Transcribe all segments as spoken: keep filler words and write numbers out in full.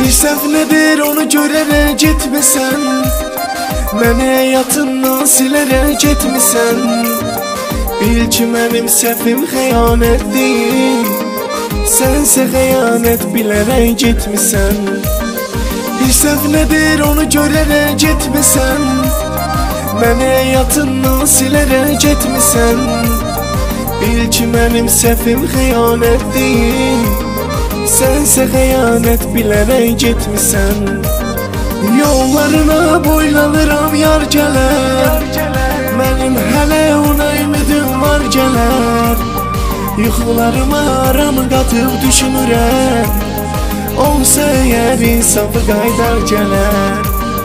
Bir səhv nədir onu görərək getməsən, məni həyatından silərək getməsən. Bil ki mənim səhvim xəyanətdir, sənsə xəyanət bilərək getməsən. Bir səhv nədir onu görərək getməsən, məni həyatından silərək getməsən. Bil ki mənim səhvim xəyanətdir, sənsə xəyanət bilərək getməsən. Yollarına boylanıram yar gələr, mənim hələ ona ümidim var gələr. Yuxularıma aram qatıb düşünürəm, olsa əgər insafı qaydar gələr.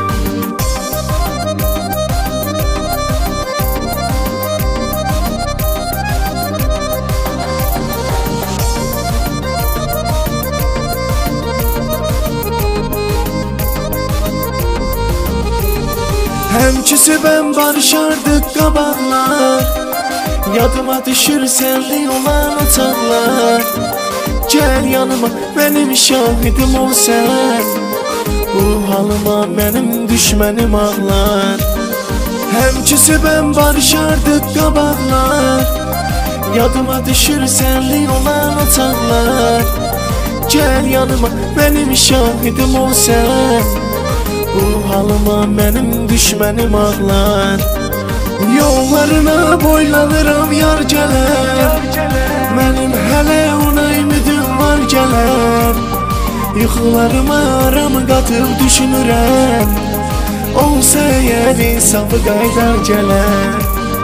Həmkisi bən barışardıq qabaqlar, yadıma düşür sənli olan otaqlar. Gəl yanıma mənim şahidim ol sən, bu halıma mənim düşmənim ağlar. Həmkisi bən barışardıq qabaqlar, yadıma düşür sənli olan otaqlar. Gəl yanıma mənim şahidim ol sən, bu halıma mənim düşmənim ağlar. Yollarına boylanıram yar gələr, mənim hələ ona ümidim var gələr. Yuxularıma aram qatıb düşünürəm, olsa əgər insafı qaydar gələr.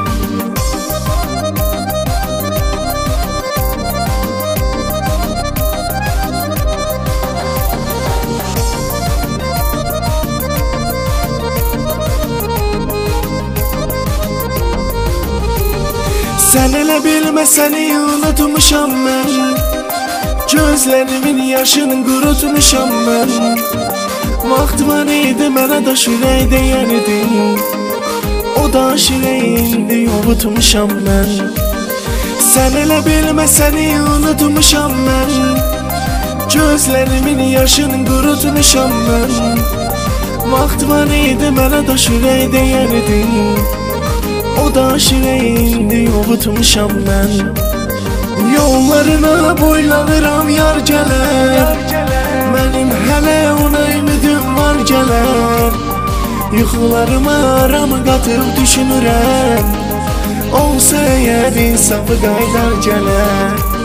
Sən elə bilmə səni unutmuşam mən, gözlərimin yaşını qurutmuşam mən. Vaxt var idi mənə daş ürək deyərdin, o daş ürəyindi unutmuşam mən. Sən elə bilmə səni unutmuşam mən, gözlərimin yaşını qurutmuşam mən. Vaxt var idi mənə daş ürək deyərdin, o daş ürəyindi unutmuşam mən. Yollarına boylanıram yar gələr, mənim hələ ona ümidim var gələr. Yuxularıma aram qatıb düşünürəm, olsa əgər insafı qaydar gələr.